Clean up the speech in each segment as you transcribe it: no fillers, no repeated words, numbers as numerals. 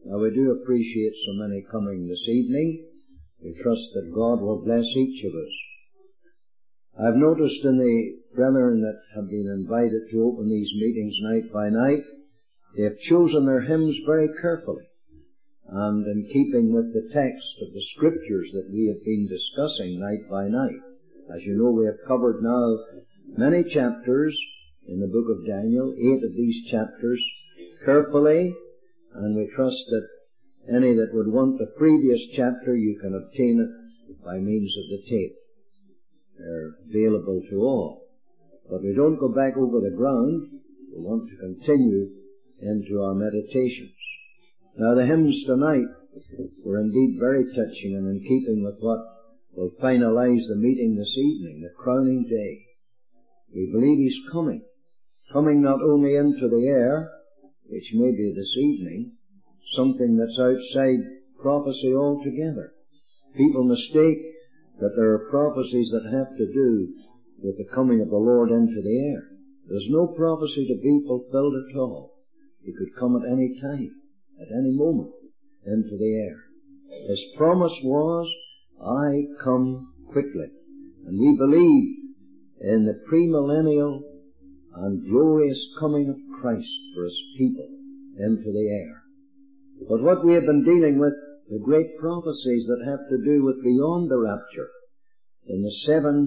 Now we do appreciate so many coming this evening. We trust that God will bless each of us. I've noticed in the brethren that have been invited to open these meetings night by night, they have chosen their hymns very carefully and in keeping with the text of the scriptures that we have been discussing night by night. As you know, we have covered now many chapters in the book of Daniel, 8 of these chapters, carefully, and we trust that any that would want the previous chapter, you can obtain it by means of the tape. They're available to all. But we don't go back over the ground. We want to continue into our meditations. Now the hymns tonight were indeed very touching and in keeping with what will finalize the meeting this evening, the crowning day. We believe He's coming not only into the air, which may be this evening, something that's outside prophecy altogether. People mistake that there are prophecies that have to do with the coming of the Lord into the air. There's no prophecy to be fulfilled at all. He could come at any time, at any moment, into the air. His promise was, I come quickly. And we believe in the premillennial and glorious coming of Christ for His people into the air. But what we have been dealing with, the great prophecies that have to do with beyond the rapture, in the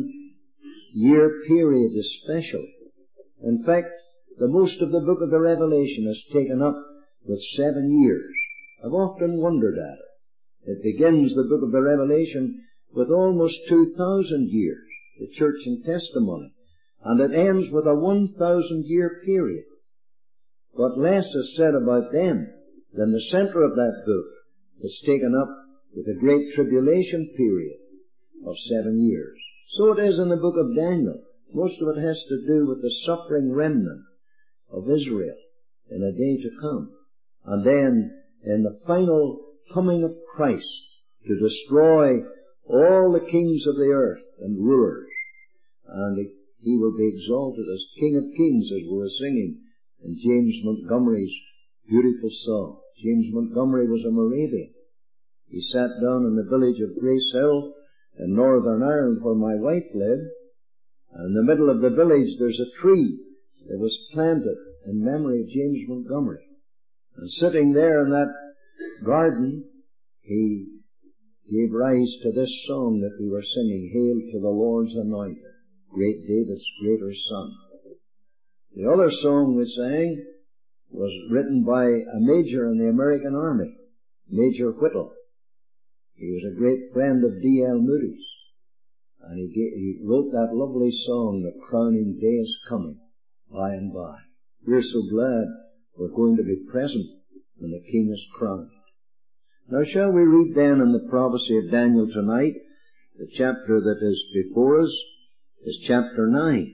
7-year period especially. In fact, the most of the book of the Revelation is taken up with 7 years. I've often wondered at it. It begins, the book of the Revelation, with almost 2,000 years, the church and testimony, and it ends with a 1,000-year period. What less is said about them than the center of that book is taken up with the great tribulation period of 7 years. So it is in the book of Daniel. Most of it has to do with the suffering remnant of Israel in a day to come. And then in the final coming of Christ to destroy all the kings of the earth and rulers. And He will be exalted as King of Kings, as we were singing in James Montgomery's beautiful song. James Montgomery was a Moravian. He sat down in the village of Grace Hill in Northern Ireland where my wife lived. And in the middle of the village there's a tree that was planted in memory of James Montgomery. And sitting there in that garden, he gave rise to this song that we were singing, Hail to the Lord's Anointed, great David's greater Son. The other song we sang was written by a major in the American Army, Major Whittle. He was a great friend of D.L. Moody's. And he wrote that lovely song, The Crowning Day is Coming, by and by. We're so glad we're going to be present when the King is crowned. Now shall we read then in the prophecy of Daniel tonight, the chapter that is before us is chapter 9.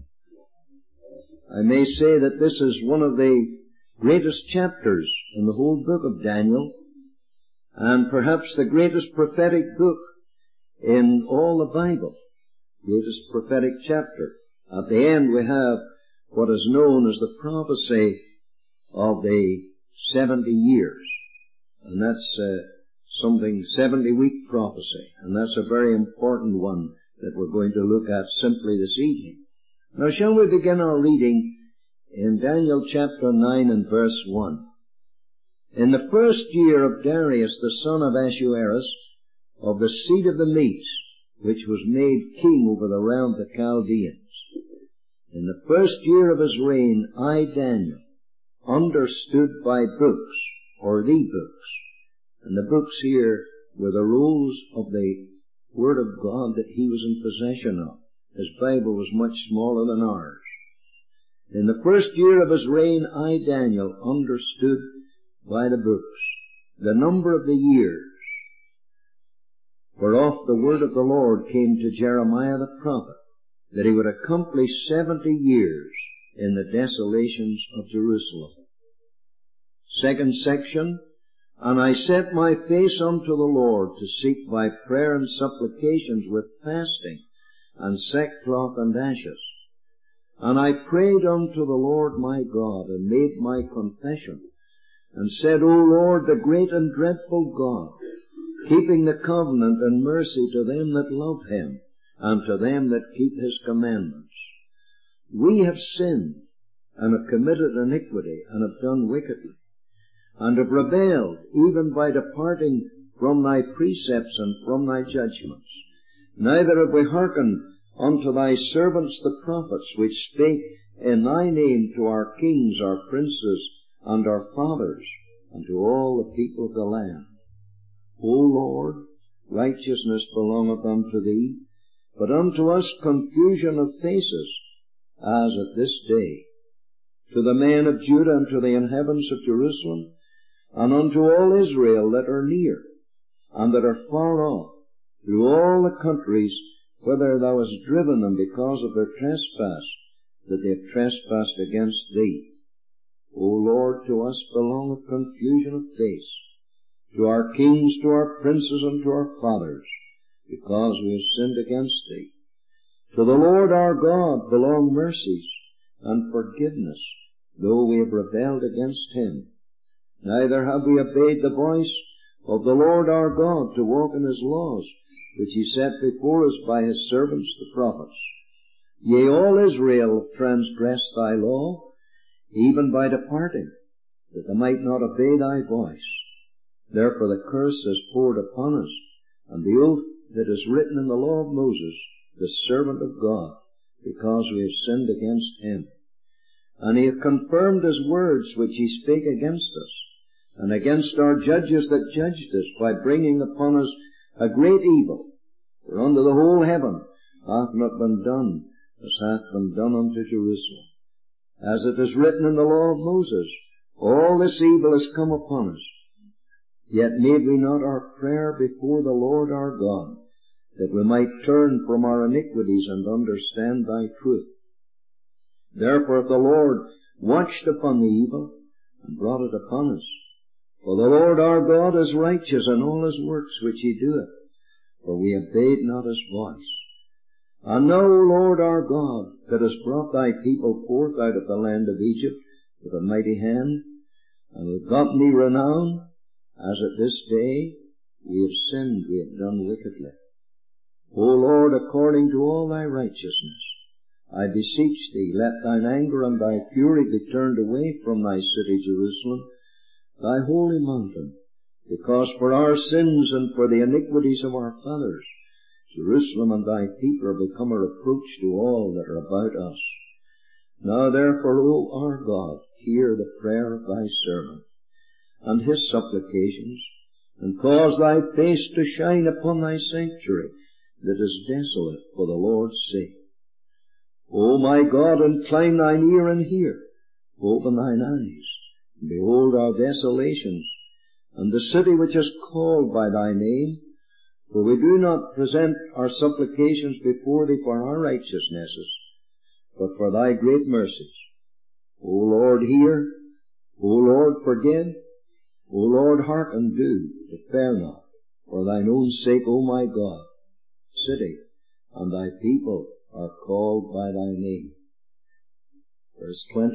I may say that this is one of the greatest chapters in the whole book of Daniel, and perhaps the greatest prophetic book in all the Bible. Greatest prophetic chapter. At the end we have what is known as the prophecy of the 70 years. And that's something, 70-week prophecy. And that's a very important one that we're going to look at simply this evening. Now shall we begin our reading in Daniel chapter 9 and verse 1. In the first year of Darius the son of Ahasuerus, of the seed of the Medes, which was made king over the realm of the Chaldeans. In the first year of his reign, I, Daniel, understood by books, or the books. And the books here were the rolls of the Word of God that he was in possession of. His Bible was much smaller than ours. In the first year of his reign, I, Daniel, understood by the books the number of the years, whereof the word of the Lord came to Jeremiah the prophet, that he would accomplish 70 years in the desolations of Jerusalem. Second section, And I set my face unto the Lord to seek by prayer and supplications with fasting and sackcloth and ashes. And I prayed unto the Lord my God, and made my confession, and said, O Lord, the great and dreadful God, keeping the covenant and mercy to them that love him, and to them that keep his commandments. We have sinned, and have committed iniquity, and have done wickedly, and have rebelled, even by departing from thy precepts and from thy judgments. Neither have we hearkened unto thy servants the prophets, which spake in thy name to our kings, our princes, and our fathers, and to all the people of the land. O Lord, righteousness belongeth unto thee, but unto us confusion of faces, as at this day. To the men of Judah, and to the inhabitants of Jerusalem, and unto all Israel that are near, and that are far off, through all the countries whither thou hast driven them because of their trespass, that they have trespassed against thee. O Lord, to us belongeth confusion of face, to our kings, to our princes, and to our fathers, because we have sinned against thee. To the Lord our God belong mercies and forgiveness, though we have rebelled against him. Neither have we obeyed the voice of the Lord our God to walk in his laws, which he set before us by his servants the prophets. Yea, all Israel have transgressed thy law, even by departing, that they might not obey thy voice. Therefore the curse is poured upon us, and the oath that is written in the law of Moses, the servant of God, because we have sinned against him. And he hath confirmed his words which he spake against us, and against our judges that judged us, by bringing upon us a great evil. For unto the whole heaven hath not been done as hath been done unto Jerusalem. As it is written in the law of Moses, all this evil is come upon us. Yet made we not our prayer before the Lord our God, that we might turn from our iniquities and understand thy truth. Therefore the Lord watched upon the evil, and brought it upon us. For the Lord our God is righteous in all his works which he doeth, for we obeyed not his voice. And now, O Lord our God, that hast brought thy people forth out of the land of Egypt with a mighty hand, and hast gotten thee renown, as at this day we have sinned, we have done wickedly. O Lord, according to all thy righteousness, I beseech thee, let thine anger and thy fury be turned away from thy city Jerusalem, thy holy mountain, because for our sins and for the iniquities of our fathers, Jerusalem and thy people are become a reproach to all that are about us. Now therefore, O our God, hear the prayer of thy servant, and his supplications, and cause thy face to shine upon thy sanctuary, that is desolate for the Lord's sake. O my God, incline thine ear and hear, open thine eyes, and behold our desolations, and the city which is called by thy name. For we do not present our supplications before thee for our righteousnesses, but for thy great mercies. O Lord, hear. O Lord, forgive. O Lord, hearken, do, defer not, for thine own sake, O my God. City and thy people are called by thy name. Verse 20.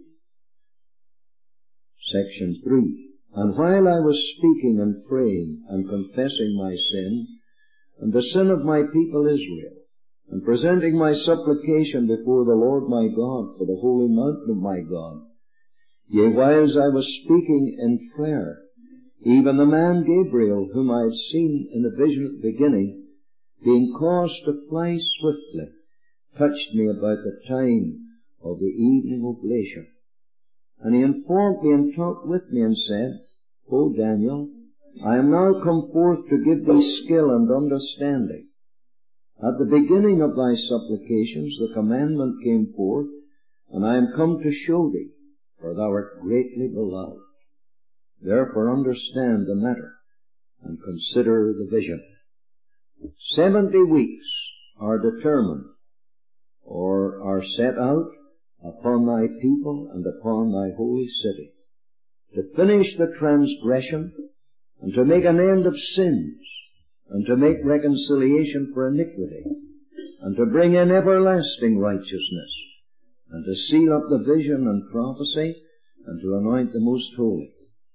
Section 3. And while I was speaking and praying and confessing my sin, and the sin of my people Israel, and presenting my supplication before the Lord my God for the holy mountain of my God, yea, whiles I was speaking in prayer, even the man Gabriel, whom I had seen in the vision at the beginning, being caused to fly swiftly, touched me about the time of the evening oblation. And he informed me and talked with me and said, O Daniel, I am now come forth to give thee skill and understanding. At the beginning of thy supplications the commandment came forth, and I am come to show thee, for thou art greatly beloved. Therefore understand the matter, and consider the vision. 70 weeks are determined, or are set out, upon thy people and upon thy holy city, to finish the transgression, and to make an end of sins, and to make reconciliation for iniquity, and to bring in everlasting righteousness, and to seal up the vision and prophecy, and to anoint the most holy.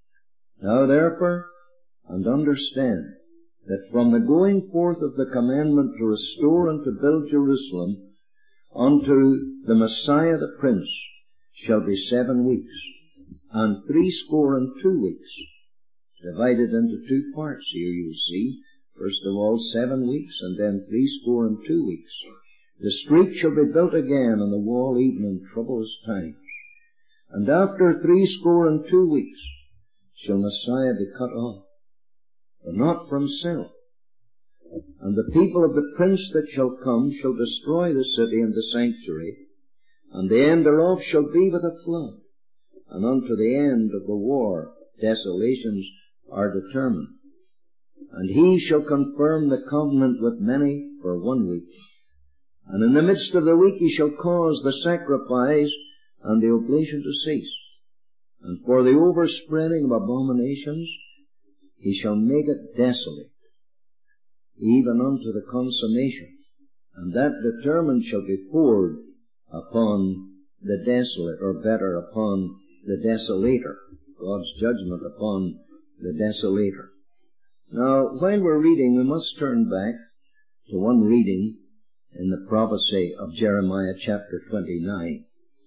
Now therefore, and understand, that from the going forth of the commandment to restore and to build Jerusalem unto the Messiah the Prince shall be 7 weeks, and 62 weeks, divided into 2 parts here, you'll see. First of all 7 weeks, and then 62 weeks. The street shall be built again, and the wall even in troublous times. And after 62 weeks shall Messiah be cut off, but not from self. And the people of the prince that shall come shall destroy the city and the sanctuary, and the end thereof shall be with a flood. And unto the end of the war desolations are determined. And he shall confirm the covenant with many for 1 week. And in the midst of the week he shall cause the sacrifice and the oblation to cease. And for the overspreading of abominations he shall make it desolate, even unto the consummation. And that determined shall be poured upon the desolate, or better, upon the desolator. God's judgment upon the desolator. Now, while we're reading, we must turn back to one reading in the prophecy of Jeremiah chapter 29.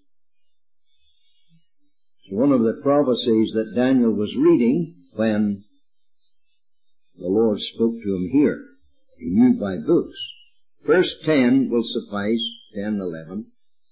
It's one of the prophecies that Daniel was reading when the Lord spoke to him here. He knew by books. Verse 10 will suffice, 10 and 11.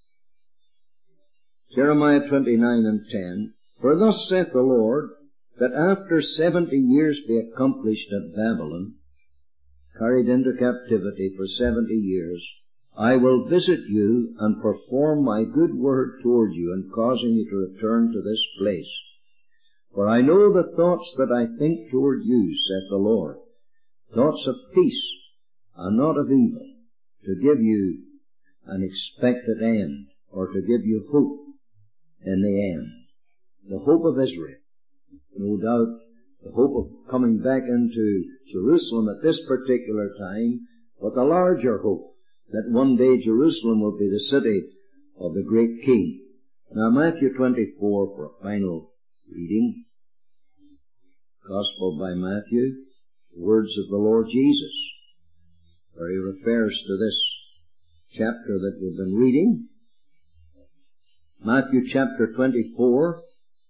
Jeremiah 29 and 10. For thus saith the Lord, that after 70 years be accomplished at Babylon, carried into captivity for 70 years, I will visit you and perform my good word toward you in causing you to return to this place. For I know the thoughts that I think toward you, saith the Lord, thoughts of peace and not of evil, to give you an expected end, or to give you hope in the end. The hope of Israel. No doubt the hope of coming back into Jerusalem at this particular time, but the larger hope that one day Jerusalem will be the city of the great King. Now Matthew 24 for a final reading. Gospel by Matthew, the words of the Lord Jesus, where he refers to this chapter that we've been reading. Matthew chapter 24,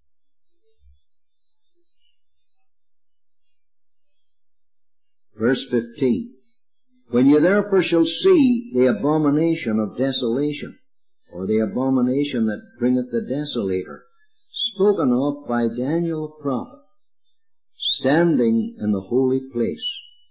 verse 15. When you therefore shall see the abomination of desolation, or the abomination that bringeth the desolator, spoken of by Daniel the prophet, standing in the holy place,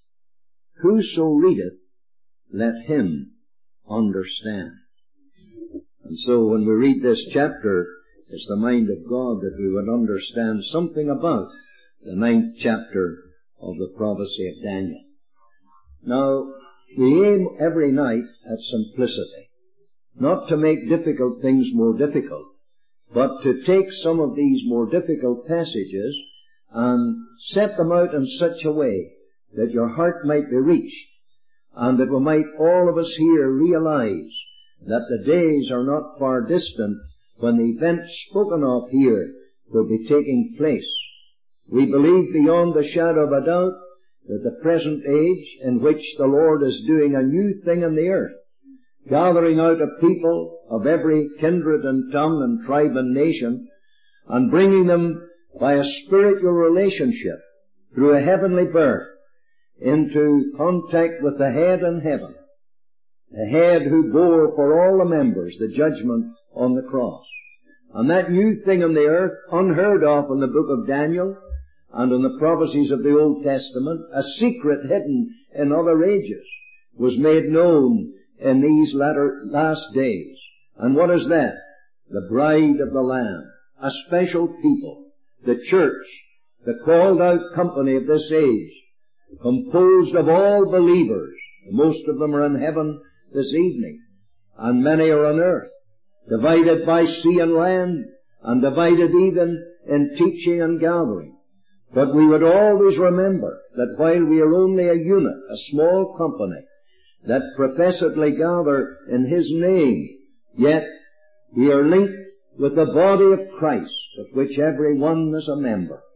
whoso readeth, let him understand. And so when we read this chapter, it's the mind of God that we would understand something about the 9th chapter of the prophecy of Daniel. Now, we aim every night at simplicity, not to make difficult things more difficult, but to take some of these more difficult passages and set them out in such a way that your heart might be reached, and that we might all of us here realize that the days are not far distant when the events spoken of here will be taking place. We believe beyond the shadow of a doubt that the present age in which the Lord is doing a new thing in the earth, gathering out a people of every kindred and tongue and tribe and nation, and bringing them by a spiritual relationship through a heavenly birth into contact with the head in heaven, the head who bore for all the members the judgment on the cross. And that new thing in the earth, unheard of in the book of Daniel and in the prophecies of the Old Testament, a secret hidden in other ages, was made known in these last days. And what is that? The bride of the Lamb, a special people, the church, the called out company of this age, composed of all believers. Most of them are in heaven this evening, and many are on earth, divided by sea and land, and divided even in teaching and gathering. But we would always remember that while we are only a unit, a small company, that professedly gather in His name, yet we are linked with the body of Christ, of which every one is a member.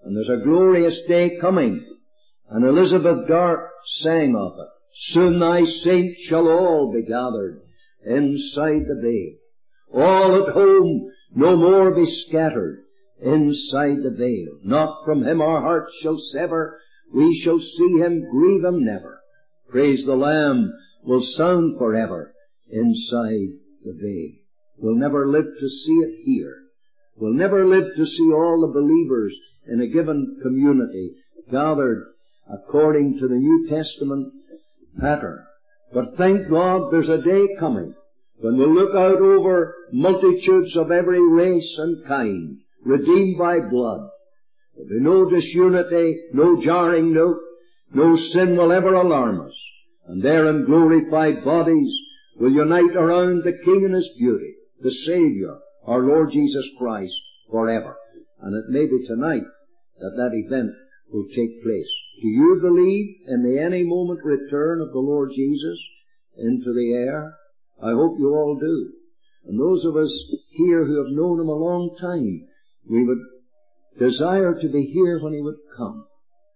And there's a glorious day coming. And Elizabeth Dark sang of it. Soon thy saints shall all be gathered inside the veil. All at home, no more be scattered inside the veil. Not from him our hearts shall sever. We shall see him, grieve him never. Praise the Lamb will sound forever inside the veil. We'll never live to see it here. We'll never live to see all the believers in a given community gathered according to the New Testament pattern. But thank God there's a day coming when we'll look out over multitudes of every race and kind, redeemed by blood. There'll be no disunity, no jarring note, no sin will ever alarm us. And there in glorified bodies will unite around the King and His beauty, the Savior, our Lord Jesus Christ, forever. And it may be tonight that event will take place. Do you believe in the any moment return of the Lord Jesus into the air? I hope you all do. And those of us here who have known Him a long time, we would desire to be here when He would come.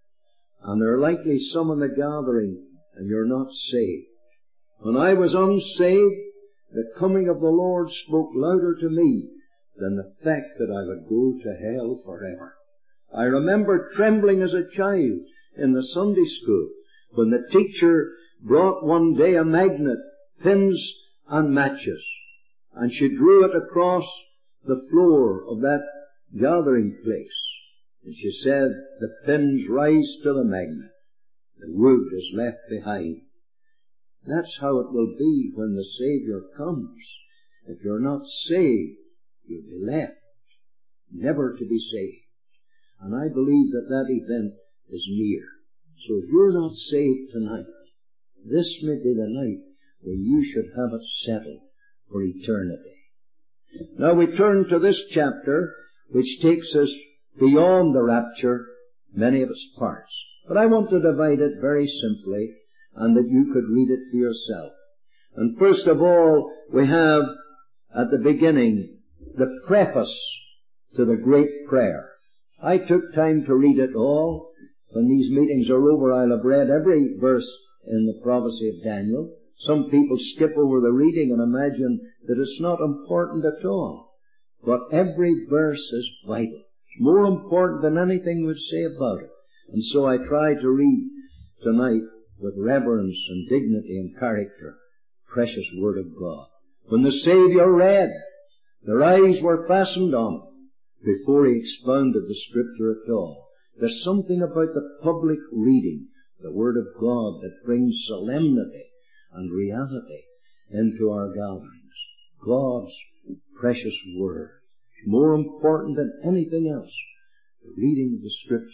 And there are likely some in the gathering, and you're not saved. When I was unsaved, the coming of the Lord spoke louder to me than the fact that I would go to hell forever. I remember trembling as a child in the Sunday school when the teacher brought one day a magnet, pins and matches, and she drew it across the floor of that gathering place. And she said, the pins rise to the magnet. The wood is left behind. That's how it will be when the Savior comes. If you're not saved, you'll be left, never to be saved. And I believe that event is near. So if you're not saved tonight, this may be the night where you should have it settled for eternity. Now we turn to this chapter, which takes us beyond the rapture, many of its parts. But I want to divide it very simply, and that you could read it for yourself. And first of all, we have at the beginning the preface to the great prayer. I took time to read it all. When these meetings are over, I'll have read every verse in the prophecy of Daniel. Some people skip over the reading and imagine that it's not important at all. But every verse is vital. It's more important than anything we'd say about it. And so I try to read tonight with reverence and dignity and character, precious Word of God. When the Savior read, their eyes were fastened on Him before He expounded the Scripture at all. There's something about the public reading, the Word of God, that brings solemnity and reality into our gatherings. God's precious Word, more important than anything else, the reading of the Scriptures.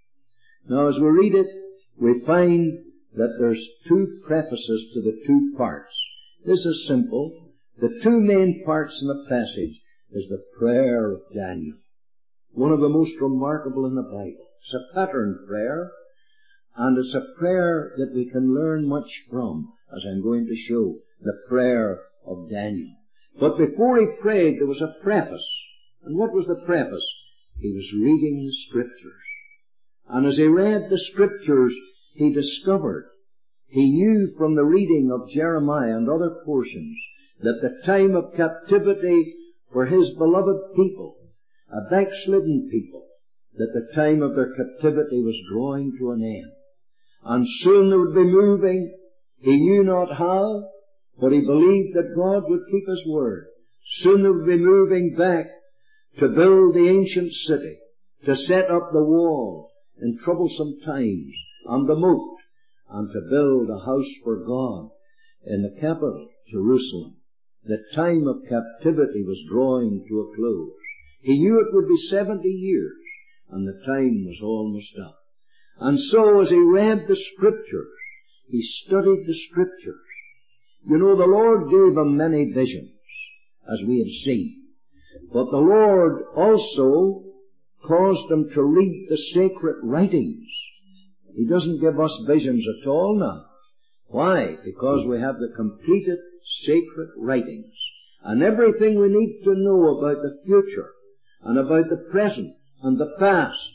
Now as we read it, we find that there's two prefaces to the two parts. This is simple. The two main parts in the passage is the prayer of Daniel, one of the most remarkable in the Bible. It's a pattern prayer, and it's a prayer that we can learn much from, as I'm going to show, the prayer of Daniel. But before he prayed, there was a preface. And what was the preface? He was reading the Scriptures. And as he read the Scriptures, he discovered, he knew from the reading of Jeremiah and other portions, that the time of captivity for his beloved people, a backslidden people, that the time of their captivity was drawing to an end. And soon they would be moving, he knew not how, but he believed that God would keep His word. Soon they would be moving back to build the ancient city, to set up the wall in troublesome times, and the moat, and to build a house for God in the capital, Jerusalem. The time of captivity was drawing to a close. He knew it would be 70 years, and the time was almost up. And so as he read the Scriptures, he studied the Scriptures. You know, the Lord gave him many visions, as we have seen. But the Lord also caused him to read the sacred writings. He doesn't give us visions at all now. Why? Because we have the completed sacred writings. And everything we need to know about the future, and about the present, and the past,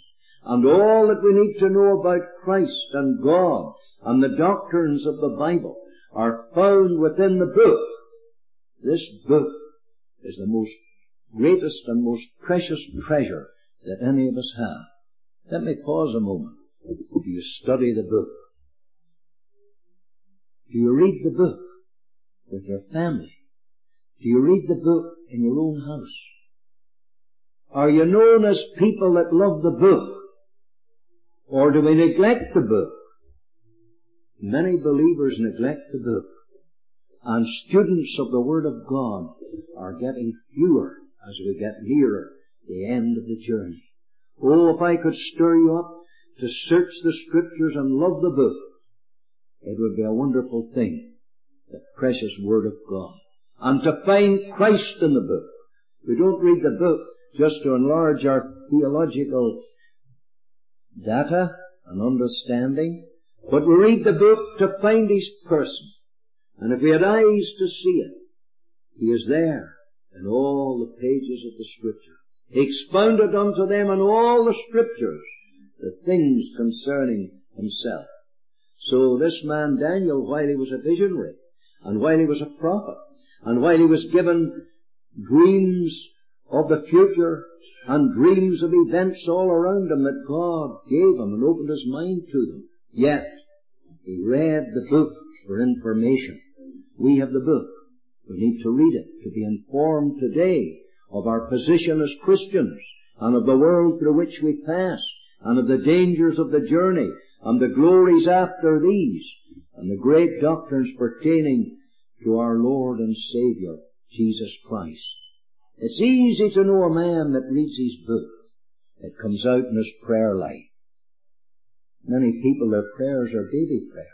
and all that we need to know about Christ and God and the doctrines of the Bible are found within the book. This book is the most greatest and most precious treasure that any of us have. Let me pause a moment. Do you study the book? Do you read the book with your family? Do you read the book in your own house? Are you known as people that love the book? Or do we neglect the book? Many believers neglect the book, and students of the Word of God are getting fewer as we get nearer the end of the journey. Oh, if I could stir you up to search the Scriptures and love the book, it would be a wonderful thing, the precious Word of God. And to find Christ in the book. We don't read the book just to enlarge our theological data and understanding, but we read the book to find His person. And if we had eyes to see it, He is there in all the pages of the Scripture. He expounded unto them in all the Scriptures the things concerning Himself. So this man Daniel, while he was a visionary, and while he was a prophet, and while he was given dreams of the future and dreams of events all around him that God gave him and opened his mind to them, yet he read the book for information. We have the book. We need to read it to be informed today of our position as Christians and of the world through which we pass and of the dangers of the journey and the glories after these and the great doctrines pertaining to our Lord and Savior, Jesus Christ. It's easy to know a man that reads his book. It comes out in his prayer life. Many people, their prayers are baby prayers.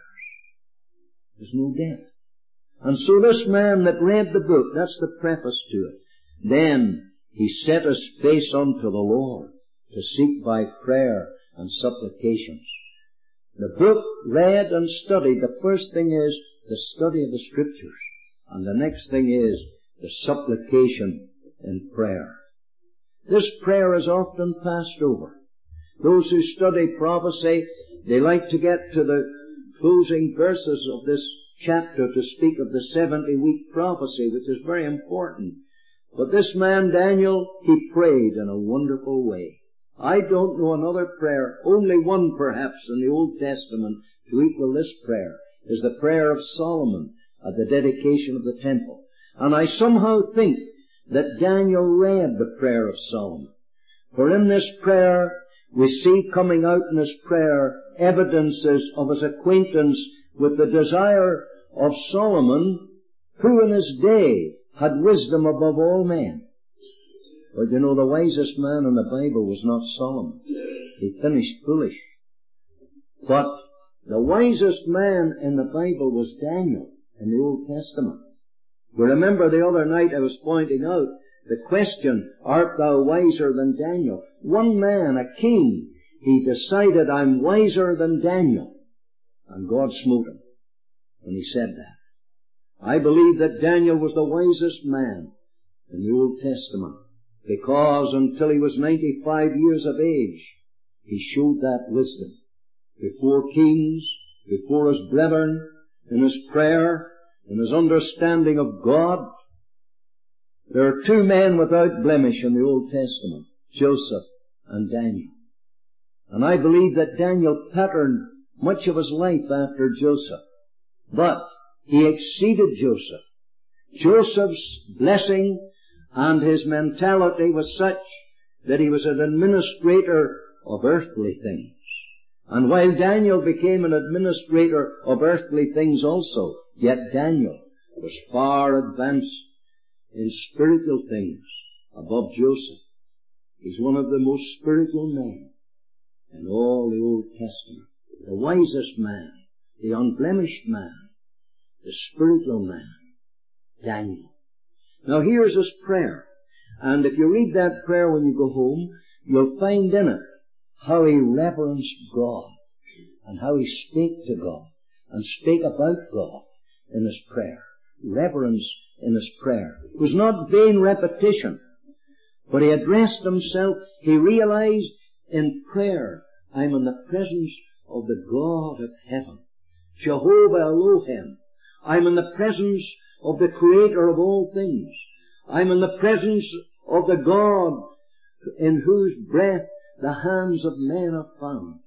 There's no depth. And so this man that read the book, that's the preface to it. Then he set his face unto the Lord to seek by prayer and supplications. The book read and studied, the first thing is the study of the Scriptures. And the next thing is the supplication in prayer. This prayer is often passed over. Those who study prophecy, they like to get to the closing verses of this chapter to speak of the 70-week prophecy, which is very important. But this man Daniel, he prayed in a wonderful way. I don't know another prayer, only one perhaps in the Old Testament to equal this prayer, is the prayer of Solomon at the dedication of the temple. And I somehow think that Daniel read the prayer of Solomon. For in this prayer, we see coming out in his prayer evidences of his acquaintance with the desire of Solomon, who in his day had wisdom above all men. But you know, the wisest man in the Bible was not Solomon. He finished foolish. But the wisest man in the Bible was Daniel in the Old Testament. We remember the other night I was pointing out the question, art thou wiser than Daniel? One man, a king, he decided, I'm wiser than Daniel. And God smote him when he said that. I believe that Daniel was the wisest man in the Old Testament, because until he was 95 years of age, he showed that wisdom before kings, before his brethren, in his prayer, in his understanding of God. There are two men without blemish in the Old Testament, Joseph and Daniel. And I believe that Daniel patterned much of his life after Joseph. But he exceeded Joseph. Joseph's blessing and his mentality was such that he was an administrator of earthly things. And while Daniel became an administrator of earthly things also, yet Daniel was far advanced in spiritual things above Joseph. He's one of the most spiritual men in all the Old Testament. The wisest man, the unblemished man, the spiritual man, Daniel. Now here's his prayer. And if you read that prayer when you go home, you'll find in it how he reverenced God and how he spake to God and spake about God in his prayer. Reverence in his prayer. It was not vain repetition, but he addressed himself. He realized In prayer, I'm in the presence of the God of heaven, Jehovah Elohim. I'm in the presence of the Creator of all things. I'm in the presence of the God in whose breath the hands of men are found.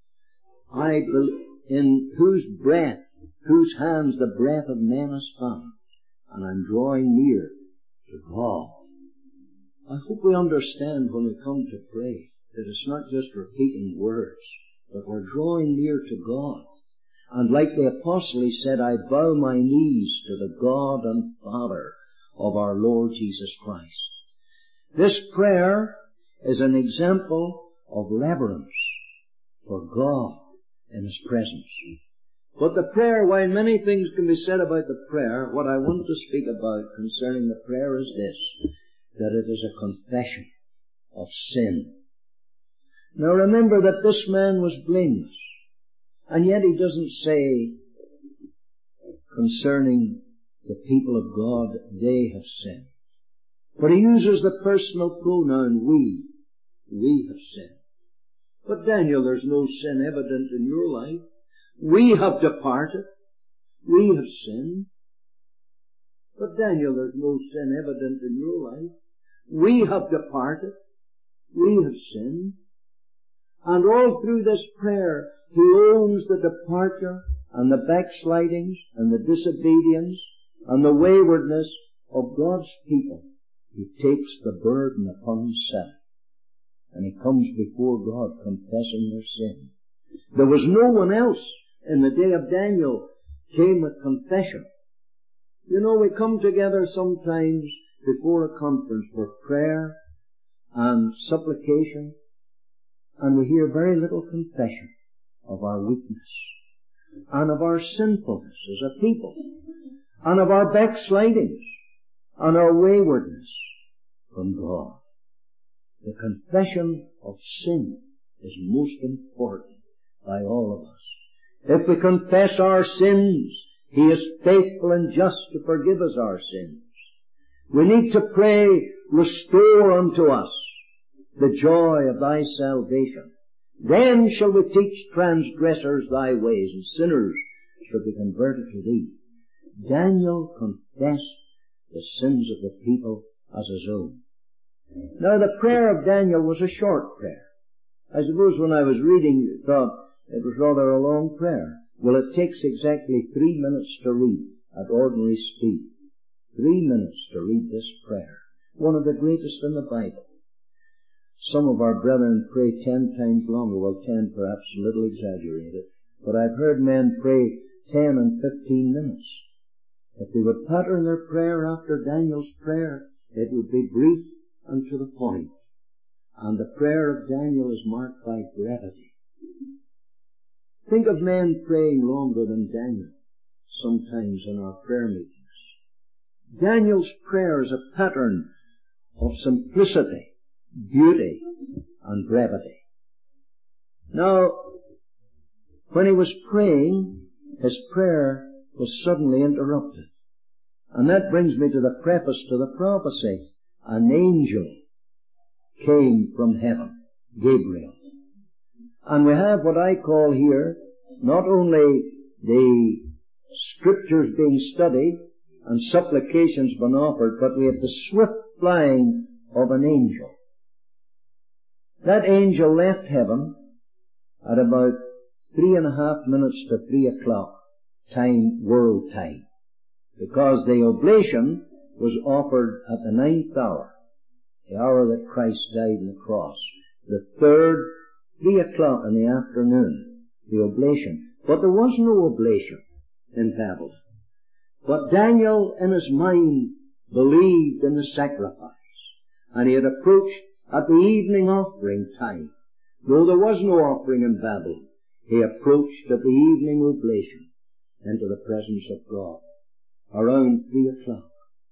In whose breath, whose hands the breath of men is found. And I'm drawing near to God. I hope we understand when we come to pray that it's not just repeating words, but we're drawing near to God. And like the apostle, he said, I bow my knees to the God and Father of our Lord Jesus Christ. This prayer is an example of reverence for God in His presence. But the prayer, while many things can be said about the prayer, what I want to speak about concerning the prayer is this, that it is a confession of sin. Now remember that this man was blameless, and yet he doesn't say concerning the people of God, they have sinned. But he uses the personal pronoun we. We have sinned. But Daniel, there's no sin evident in your life. We have departed. We have sinned. But Daniel, there's no sin evident in your life. We have departed. We have sinned. And all through this prayer, he owns the departure and the backslidings and the disobedience and the waywardness of God's people. He takes the burden upon himself. And he comes before God confessing their sin. There was no one else in the day of Daniel came with confession. You know, we come together sometimes before a conference for prayer and supplication, and we hear very little confession of our weakness and of our sinfulness as a people and of our backslidings and our waywardness from God. The confession of sin is most important by all of us. If we confess our sins, He is faithful and just to forgive us our sins. We need to pray, restore unto us the joy of Thy salvation. Then shall we teach transgressors Thy ways, and sinners shall be converted to Thee. Daniel confessed the sins of the people as his own. Now the prayer of Daniel was a short prayer. I suppose when I was reading, you thought it was rather a long prayer. Well, it takes exactly 3 minutes to read at ordinary speed. 3 minutes to read this prayer. One of the greatest in the Bible. Some of our brethren pray 10 times longer. Well, 10 perhaps a little exaggerated. But I've heard men pray 10 and 15 minutes. If they would pattern their prayer after Daniel's prayer, it would be brief and to the point. And the prayer of Daniel is marked by brevity. Think of men praying longer than Daniel sometimes in our prayer meetings. Daniel's prayer is a pattern of simplicity, beauty, and brevity. Now, when he was praying, his prayer was suddenly interrupted. And that brings me to the preface to the prophecy. An angel came from heaven, Gabriel. And we have what I call here not only the scriptures being studied and supplications being offered, but we have the swift flying of an angel. That angel left heaven at about 3.5 minutes to 3 o'clock time, world time, because the oblation was offered at the 9th hour, the hour that Christ died on the cross. The third, 3 o'clock in the afternoon, the oblation. But there was no oblation in Babylon. But Daniel, in his mind, believed in the sacrifice. And he had approached at the evening offering time. Though there was no offering in Babylon, he approached at the evening oblation into the presence of God, around 3 o'clock.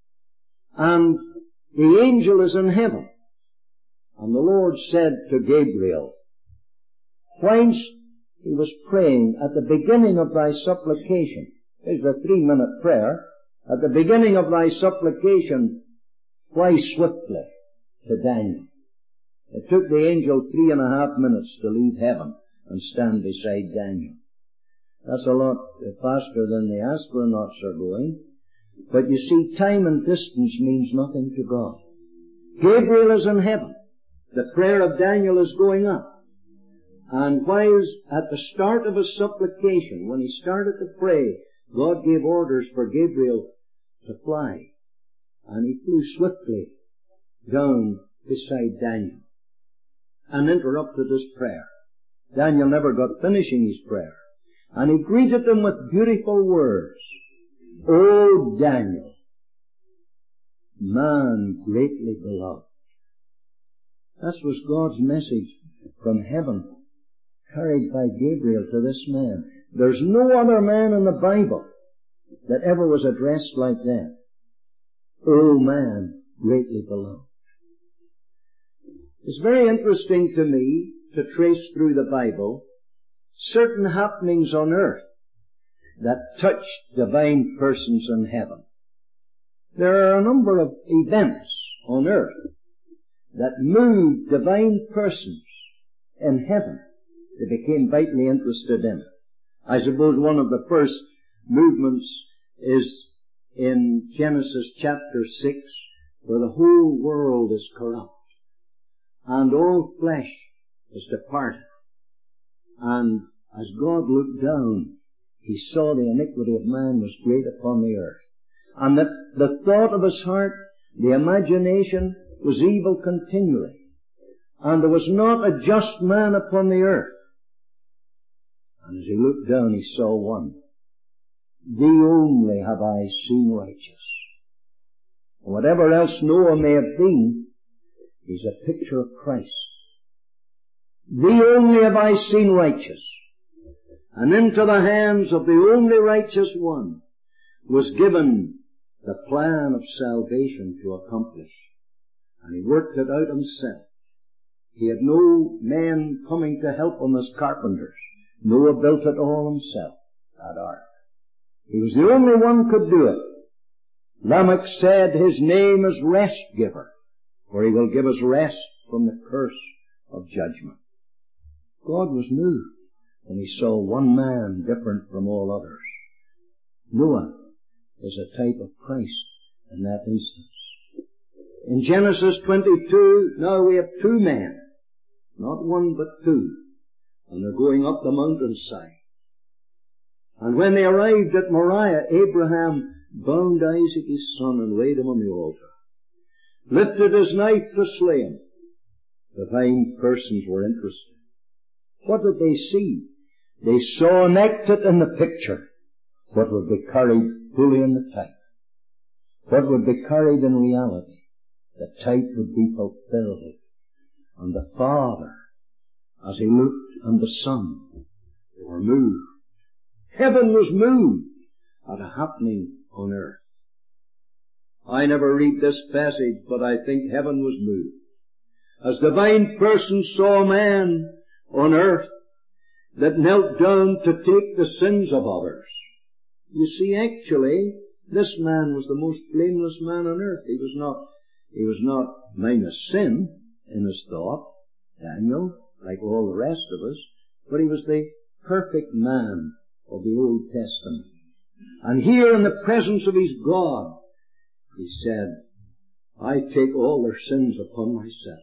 And the angel is in heaven. And the Lord said to Gabriel, whilst he was praying at the beginning of thy supplication, there's the 3-minute prayer, at the beginning of thy supplication, fly swiftly to Daniel It took the angel 3.5 minutes to leave heaven and stand beside Daniel. That's a lot faster than the astronauts are going. But you see, time and distance means nothing to God. Gabriel is in heaven. The prayer of Daniel is going up. And whilst at the start of his supplication, when he started to pray, God gave orders for Gabriel to fly. And he flew swiftly down beside Daniel and interrupted his prayer. Daniel never got finishing his prayer. And he greeted him with beautiful words. O Daniel, man greatly beloved. That was God's message from heaven, carried by Gabriel to this man. There's no other man in the Bible that ever was addressed like that. O man greatly beloved. It's very interesting to me to trace through the Bible certain happenings on earth that touched divine persons in heaven. There are a number of events on earth that moved divine persons in heaven. They became vitally interested in it. I suppose one of the first movements is in Genesis chapter 6, where the whole world is corrupt and all flesh is departed. And as God looked down, he saw the iniquity of man was great upon the earth, and that the thought of his heart, the imagination, was evil continually, and there was not a just man upon the earth. And as he looked down, he saw one. Thee only have I seen righteous. Whatever else Noah may have been, is a picture of Christ. Thee only have I seen righteous. And into the hands of the only righteous one was given the plan of salvation to accomplish. And he worked it out himself. He had no men coming to help him as carpenters. Noah built it all himself, that ark. He was the only one could do it. Lamech said, his name is Rest Giver, for he will give us rest from the curse of judgment. God was moved when he saw one man different from all others. Noah is a type of Christ in that instance. In Genesis 22, now we have two men, not one but two, and they're going up the mountainside. And when they arrived at Moriah, Abraham bound Isaac his son and laid him on the altar, lifted his knife to slay him. Divine persons were interested. What did they see? They saw enacted in the picture what would be carried fully in the type. What would be carried in reality. The type would be fulfilled. And the Father, as he looked on the Son, they were moved. Heaven was moved at a happening on earth. I never read this passage, but I think heaven was moved. As divine persons saw a man on earth that knelt down to take the sins of others. You see, actually, this man was the most blameless man on earth. He was not minus sin in his thought, Daniel, like all the rest of us, but he was the perfect man of the Old Testament. And here in the presence of his God, he said, I take all their sins upon myself.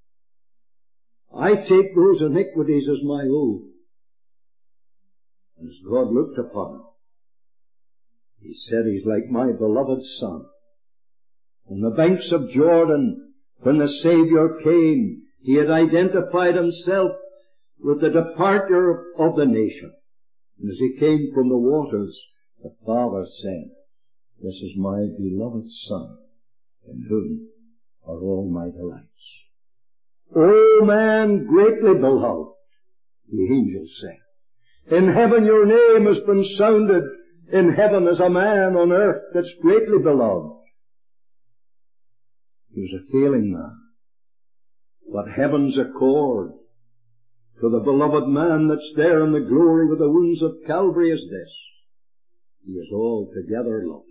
I take those iniquities as my own. And as God looked upon him, he said, he's like my beloved son. On the banks of Jordan, when the Savior came, he had identified himself with the departure of the nation. And as he came from the waters, the Father said, this is my beloved Son, in whom are all my delights. O man greatly beloved, the angel said, in heaven your name has been sounded in heaven as a man on earth that's greatly beloved. He was a failing man. What heaven's accord to the beloved man that's there in the glory with the wounds of Calvary is this. He is altogether lovely.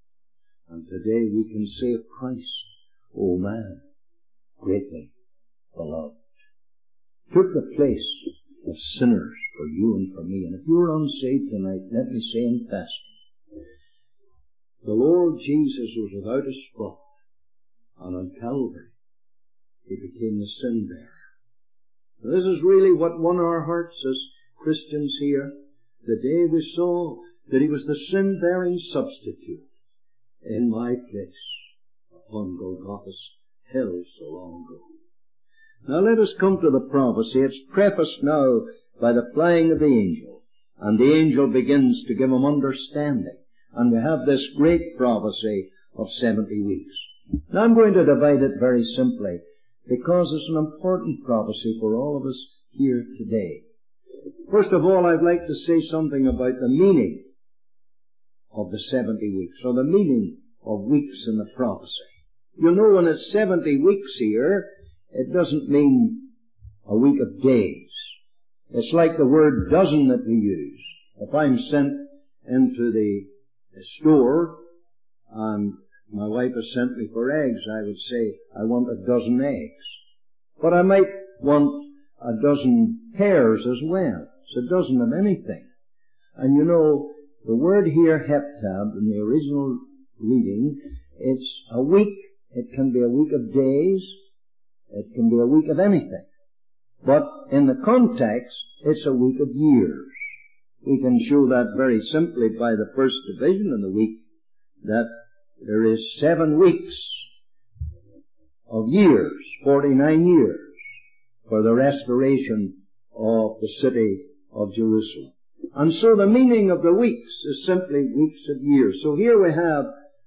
And today we can say of Christ, O man, greatly beloved, took the place of sinners for you and for me. And if you're unsaved tonight, let me say in passing, the Lord Jesus was without a spot, and on Calvary He became the sin bearer. This is really what won our hearts as Christians here, the day we saw that He was the sin-bearing substitute in my place upon Golgotha's hill so long ago. Now let us come to the prophecy. It's prefaced now by the flying of the angel, and the angel begins to give him understanding. And we have this great prophecy of 70 weeks. Now I'm going to divide it very simply, because it's an important prophecy for all of us here today. First of all, I'd like to say something about the meaning of the 70 weeks, or the meaning of weeks in the prophecy. You know, when it's 70 weeks here, it doesn't mean a week of days. It's like the word dozen that we use. If I'm sent into the store and my wife has sent me for eggs, I would say, I want a dozen eggs. But I might want a dozen pears as well. It's a dozen of anything. And you know, the word here, heptab, in the original reading, it's a week. It can be a week of days. It can be a week of anything. But in the context, it's a week of years. We can show that very simply by the first division in the week, that there is 7 weeks of years, 49 years, for the restoration of the city of Jerusalem. And so the meaning of the weeks is simply weeks of years. So here we have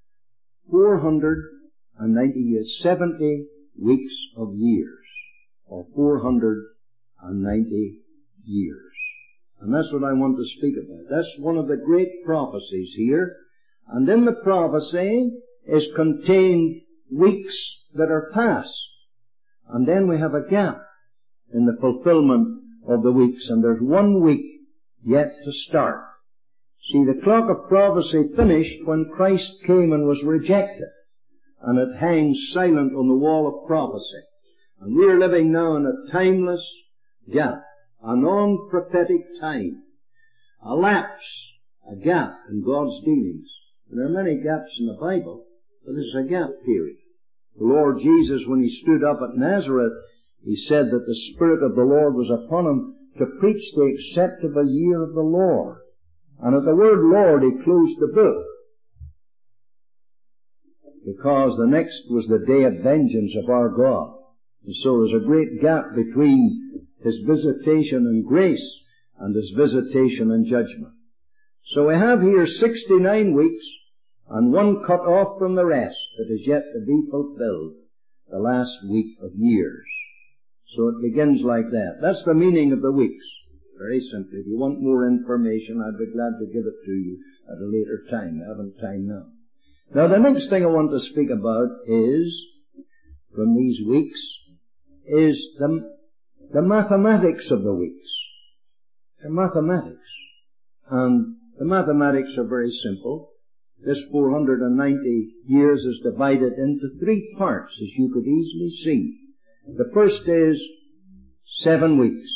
490 years, 70 weeks of years, or 490 years. And that's what I want to speak about. That's one of the great prophecies here. And in the prophecy is contained weeks that are past. And then we have a gap in the fulfillment of the weeks. And there's 1 week yet to start. See, the clock of prophecy finished when Christ came and was rejected. And it hangs silent on the wall of prophecy. And we are living now in a timeless gap, a non-prophetic time, a lapse, a gap in God's dealings. And there are many gaps in the Bible, but this is a gap period. The Lord Jesus, when He stood up at Nazareth, He said that the Spirit of the Lord was upon Him to preach the acceptable year of the Lord. And at the word Lord, He closed the book, because the next was the day of vengeance of our God. And so there's a great gap between His visitation and grace and His visitation and judgment. So we have here 69 weeks and 1 cut off from the rest that is yet to be fulfilled, the last week of years. So it begins like that. That's the meaning of the weeks. Very simply. If you want more information, I'd be glad to give it to you at a later time. I haven't time now. Now the next thing I want to speak about is, from these weeks, is the mathematics of the weeks. The mathematics. And the mathematics are very simple. This 490 years is divided into 3 parts, as you could easily see. The first is 7 weeks.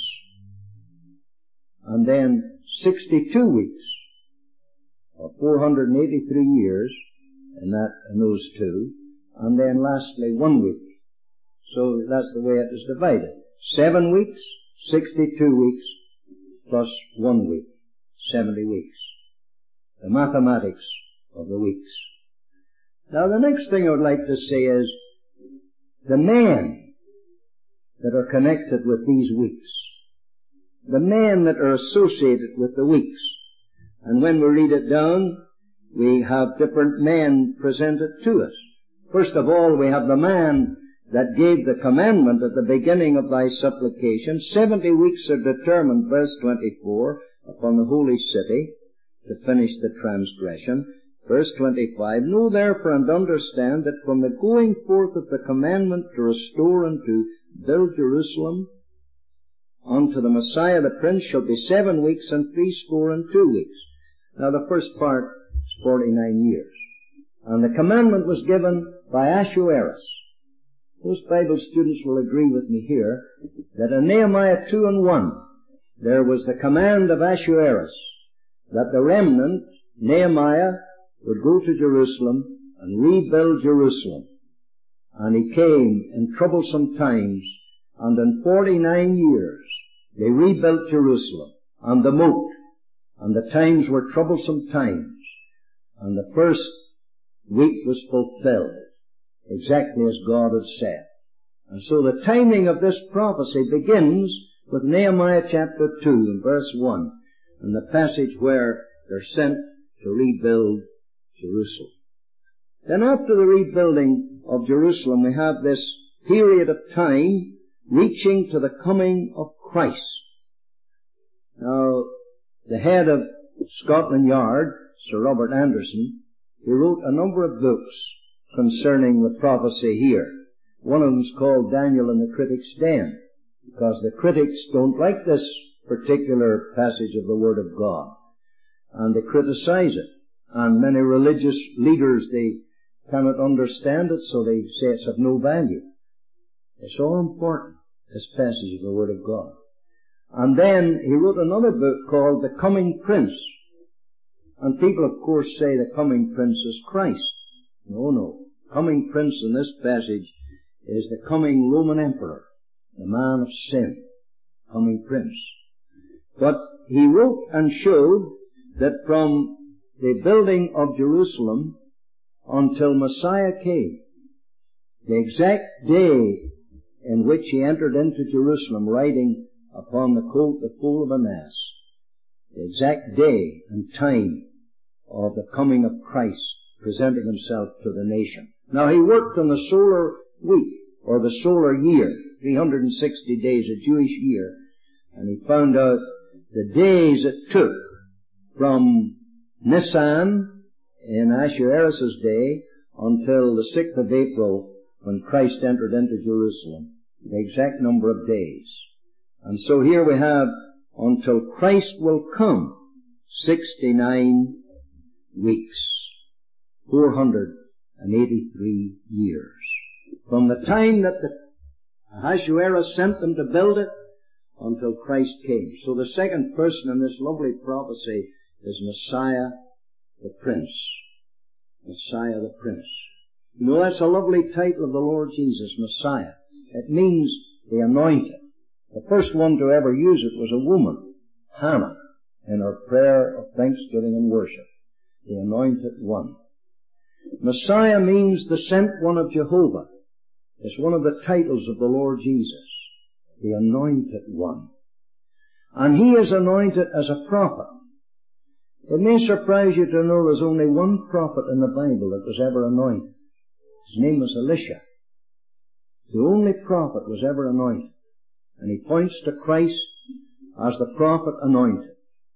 And then 62 weeks, or 483 years, in those 2. And then lastly 1 week. So that's the way it is divided. 7 weeks, 62 weeks, plus 1 week. 70 weeks. The mathematics of the weeks. Now the next thing I would like to say is the men that are connected with these weeks. The men that are associated with the weeks. And when we read it down, we have different men presented to us. First of all, we have the man that gave the commandment at the beginning of thy supplication. 70 weeks are determined, verse 24, upon the holy city to finish the transgression. Verse 25, know therefore and understand that from the going forth of the commandment to restore and to build Jerusalem unto the Messiah the Prince shall be 7 weeks and 62 weeks. Now the first part is 49 years. And the commandment was given by Ahasuerus, Most Bible students will agree with me here that in Nehemiah 2:1, there was the command of Ahasuerus that the remnant, Nehemiah, would go to Jerusalem and rebuild Jerusalem. And he came in troublesome times, and in 49 years they rebuilt Jerusalem and the moat, and the times were troublesome times, and the first week was fulfilled, exactly as God had said. And so the timing of this prophecy begins with Nehemiah chapter 2 and verse 1, and the passage where they're sent to rebuild Jerusalem. Then after the rebuilding of Jerusalem, we have this period of time reaching to the coming of Christ. Now, the head of Scotland Yard, Sir Robert Anderson, he wrote a number of books concerning the prophecy here. One of them is called Daniel and the Critic's Den, because the critics don't like this particular passage of the Word of God, and they criticize it. And many religious leaders, they cannot understand it, so they say it's of no value. It's so important, this passage of the Word of God. And then he wrote another book called The Coming Prince. And people, of course, say the coming prince is Christ. No. Coming prince in this passage is the coming Roman emperor, the man of sin, coming prince. But he wrote and showed that from the building of Jerusalem until Messiah came, the exact day in which he entered into Jerusalem riding upon the foal of an ass, the exact day and time of the coming of Christ presenting himself to the nation. Now he worked on the solar week, or the solar year, 360 days, a Jewish year, and he found out the days it took from Nisan in Ahasuerus' day until the 6th of April when Christ entered into Jerusalem, the exact number of days. And so here we have, until Christ will come, 69 weeks, 483 years. From the time that the Ahasuerus sent them to build it until Christ came. So the second person in this lovely prophecy is Messiah the Prince. Messiah the Prince. You know, that's a lovely title of the Lord Jesus, Messiah. It means the anointed. The first one to ever use it was a woman, Hannah, in her prayer of thanksgiving and worship. The anointed one. Messiah means the sent one of Jehovah. It's one of the titles of the Lord Jesus. The anointed one. And he is anointed as a prophet. It may surprise you to know there's only one prophet in the Bible that was ever anointed. His name was Elisha. The only prophet was ever anointed. And he points to Christ as the prophet anointed.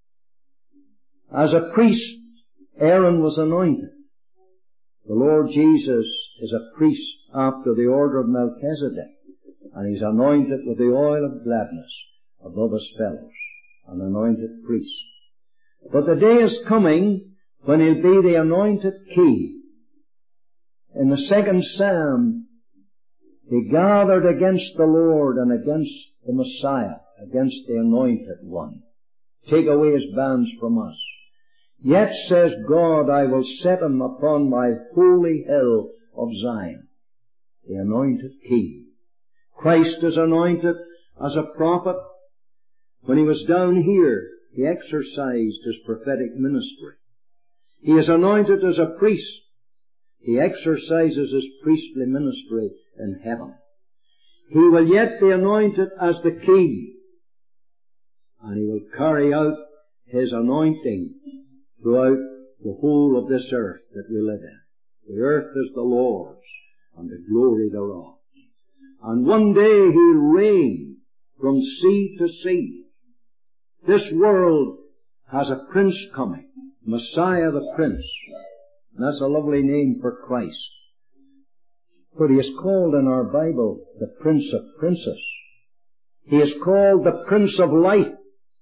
As a priest, Aaron was anointed. The Lord Jesus is a priest after the order of Melchizedek, and he's anointed with the oil of gladness above his fellows, an anointed priest. But the day is coming when he'll be the anointed king. In the second Psalm, he gathered against the Lord and against the Messiah, against the anointed one. Take away his bands from us. Yet, says God, I will set him upon my holy hill of Zion, the anointed king. Christ is anointed as a prophet. When he was down here, he exercised his prophetic ministry. He is anointed as a priest. He exercises his priestly ministry in heaven. He will yet be anointed as the king, and he will carry out his anointing throughout the whole of this earth that we live in. The earth is the Lord's, and the glory thereof. And one day he'll reign from sea to sea. This world has a prince coming, Messiah the Prince. And that's a lovely name for Christ. But he is called in our Bible the Prince of Princes. He is called the Prince of Life.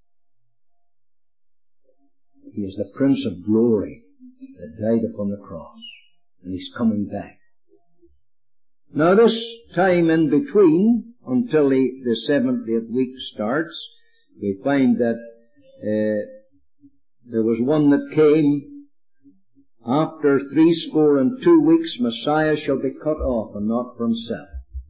He is the Prince of Glory that died upon the cross. And he's coming back. Now this time in between, until the 70th week starts, we find that there was one that came after 62 weeks. Messiah shall be cut off, and not for himself.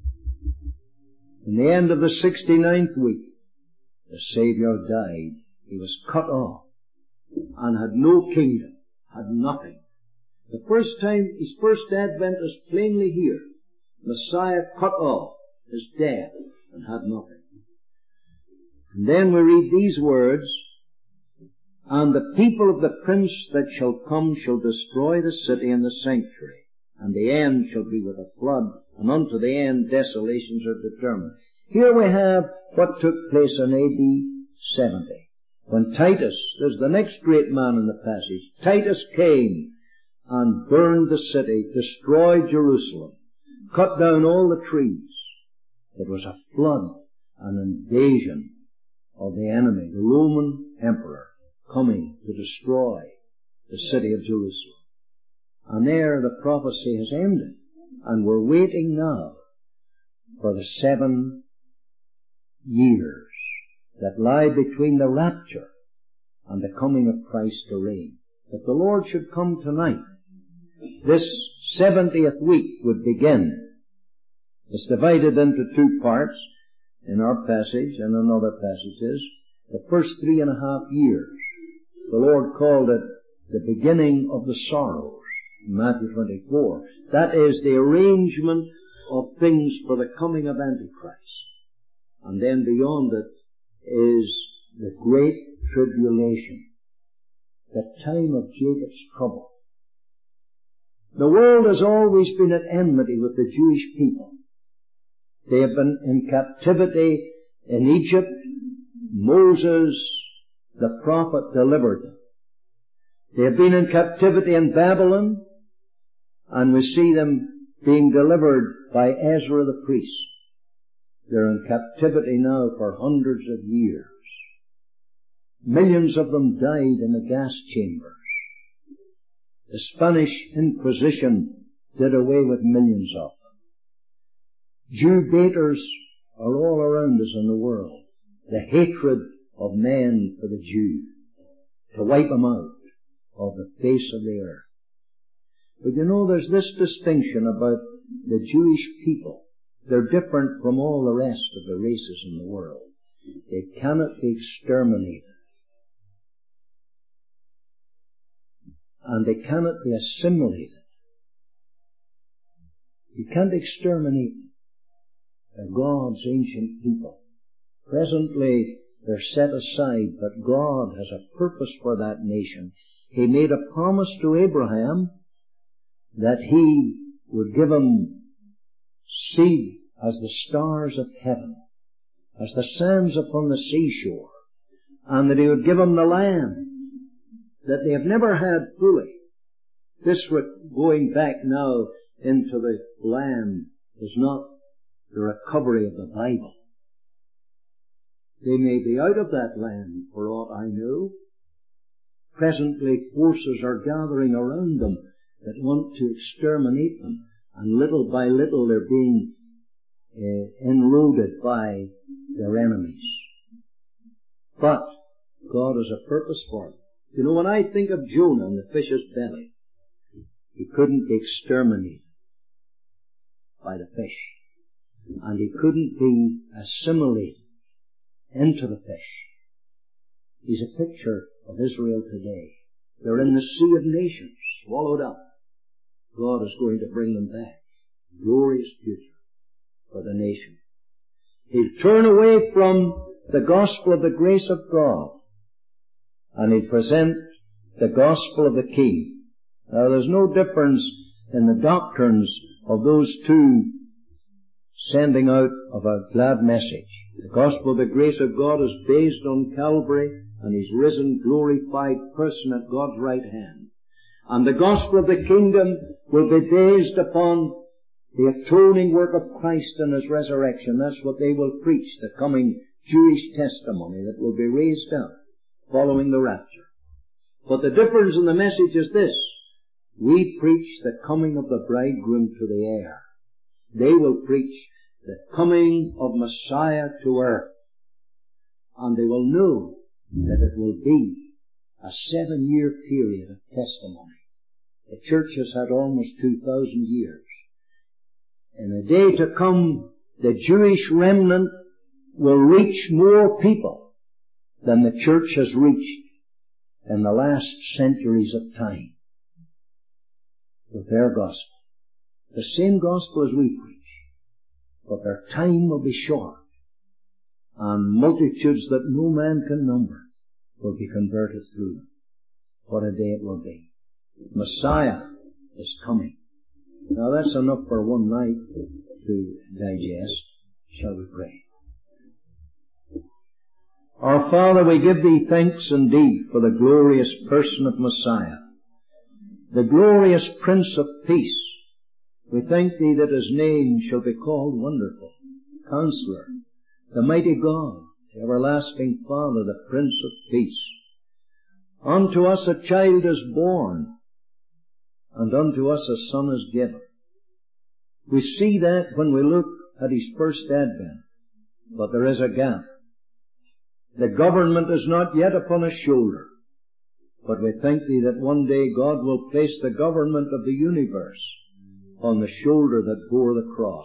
In the end of the 69th week, the Savior died. He was cut off and had no kingdom, had nothing. The first time, his first advent is plainly here. Messiah cut off, his death, and had nothing. And then we read these words, and the people of the prince that shall come shall destroy the city and the sanctuary, and the end shall be with a flood, and unto the end desolations are determined. Here we have what took place in AD 70. When Titus, there's the next great man in the passage, Titus came and burned the city, destroyed Jerusalem, cut down all the trees. It was a flood, an invasion of the enemy, the Roman emperor, coming to destroy the city of Jerusalem. And there the prophecy has ended, and we're waiting now for the 7 years that lie between the rapture and the coming of Christ to reign. If the Lord should come tonight, this 70th week would begin. It's divided into 2 parts in our passage and in other passages. The first 3.5 years, the Lord called it the beginning of the sorrows, in Matthew 24. That is the arrangement of things for the coming of Antichrist. And then beyond it is the great tribulation, the time of Jacob's trouble. The world has always been at enmity with the Jewish people. They have been in captivity in Egypt. Moses, the prophet, delivered them. They have been in captivity in Babylon, and we see them being delivered by Ezra the priest. They're in captivity now for hundreds of years. Millions of them died in the gas chambers. The Spanish Inquisition did away with millions of them. Jew baiters are all around us in the world. The hatred of men for the Jew, to wipe them out of the face of the earth. But you know, there's this distinction about the Jewish people. They're different from all the rest of the races in the world. They cannot be exterminated. And they cannot be assimilated. You can't exterminate them. They're God's ancient people. Presently, they're set aside, but God has a purpose for that nation. He made a promise to Abraham that He would give him seed as the stars of heaven, as the sands upon the seashore, and that He would give him the land that they have never had fully. This going back now into the land is not the recovery of the Bible. They may be out of that land for aught I know. Presently forces are gathering around them that want to exterminate them, and little by little they're being enroded by their enemies. But God has a purpose for them. You know, when I think of Jonah in the fish's belly, he couldn't be exterminated by the fish, and he couldn't be assimilated into the fish. He's a picture of Israel today. They're in the sea of nations, swallowed up. God is going to bring them back. Glorious future for the nation. He'll turn away from the gospel of the grace of God, and He'll present the gospel of the King. Now, there's no difference in the doctrines of those two sending out of a glad message. The gospel of the grace of God is based on Calvary and His risen, glorified person at God's right hand. And the gospel of the kingdom will be based upon the atoning work of Christ and His resurrection. That's what they will preach, the coming Jewish testimony that will be raised up following the rapture. But the difference in the message is this: we preach the coming of the bridegroom to the air. They will preach the coming of Messiah to earth. And they will know that it will be a 7-year period of testimony. The church has had almost 2,000 years. In the day to come, the Jewish remnant will reach more people than the church has reached in the last centuries of time with their gospel. The same gospel as we preach, but their time will be short, and multitudes that no man can number will be converted through them. What a day it will be. Messiah is coming. Now that's enough for one night to digest. Shall we pray? Our Father, we give Thee thanks indeed for the glorious person of Messiah, the glorious Prince of Peace. We thank Thee that His name shall be called Wonderful, Counselor, the Mighty God, the Everlasting Father, the Prince of Peace. Unto us a child is born, and unto us a Son is given. We see that when we look at His first advent, but there is a gap. The government is not yet upon His shoulder, but we thank Thee that one day God will place the government of the universe on the shoulder that bore the cross.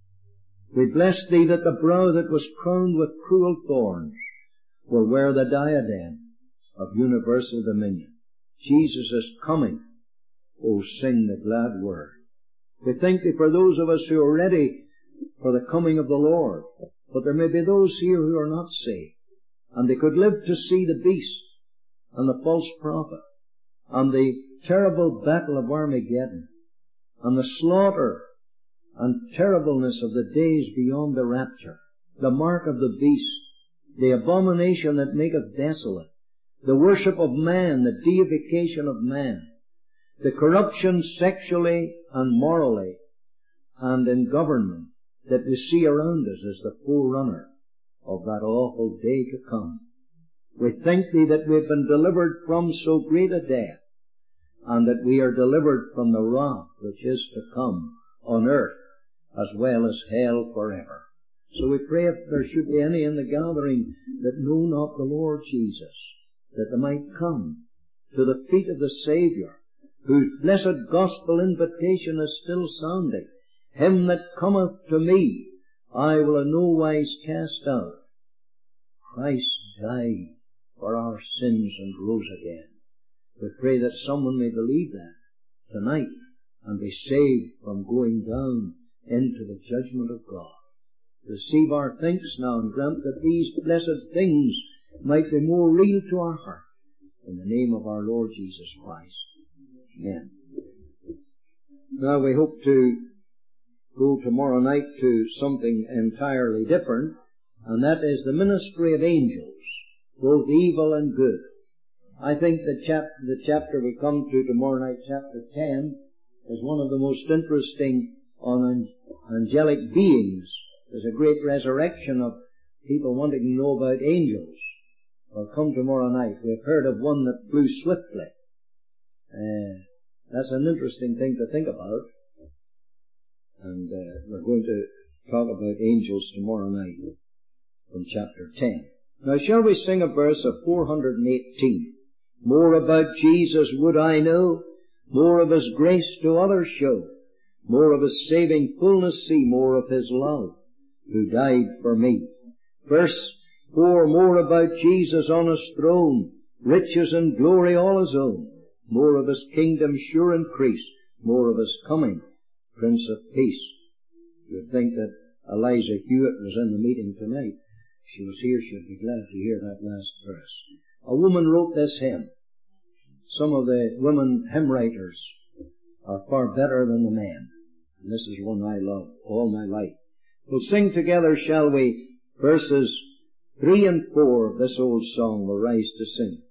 We bless Thee that the brow that was crowned with cruel thorns will wear the diadem of universal dominion. Jesus is coming. Oh, sing the glad word. We thank Thee for those of us who are ready for the coming of the Lord, but there may be those here who are not saved, and they could live to see the beast and the false prophet and the terrible battle of Armageddon and the slaughter and terribleness of the days beyond the rapture, the mark of the beast, the abomination that maketh desolate, the worship of man, the deification of man, the corruption sexually and morally and in government that we see around us as the forerunner of that awful day to come. We thank Thee that we have been delivered from so great a death, and that we are delivered from the wrath which is to come on earth as well as hell forever. So we pray if there should be any in the gathering that know not the Lord Jesus, that they might come to the feet of the Saviour, whose blessed gospel invitation is still sounding. Him that cometh to me, I will in no wise cast out. Christ died for our sins and rose again. We pray that someone may believe that tonight and be saved from going down into the judgment of God. Receive our thanks now and grant that these blessed things might be more real to our heart. In the name of our Lord Jesus Christ. Amen. Now we hope to go tomorrow night to something entirely different, and that is the ministry of angels, both evil and good. I think the chapter we come to tomorrow night, chapter 10, is one of the most interesting on angelic beings. There's a great resurrection of people wanting to know about angels. Well, come tomorrow night. We've heard of one that flew swiftly. That's an interesting thing to think about. And we're going to talk about angels tomorrow night from chapter 10. Now shall we sing a verse of 418? More about Jesus would I know, more of His grace to others show, more of His saving fullness see, more of His love, who died for me. Verse 4, more about Jesus on His throne, riches and glory all His own, more of His kingdom sure increase, more of His coming, Prince of Peace. You would think that Eliza Hewitt was in the meeting tonight. If she was here, she would be glad to hear that last verse. A woman wrote this hymn. Some of the women hymn writers are far better than the men. And this is one I love all my life. We'll sing together, shall we, verses 3 and 4 of this old song. We'll rise to sing.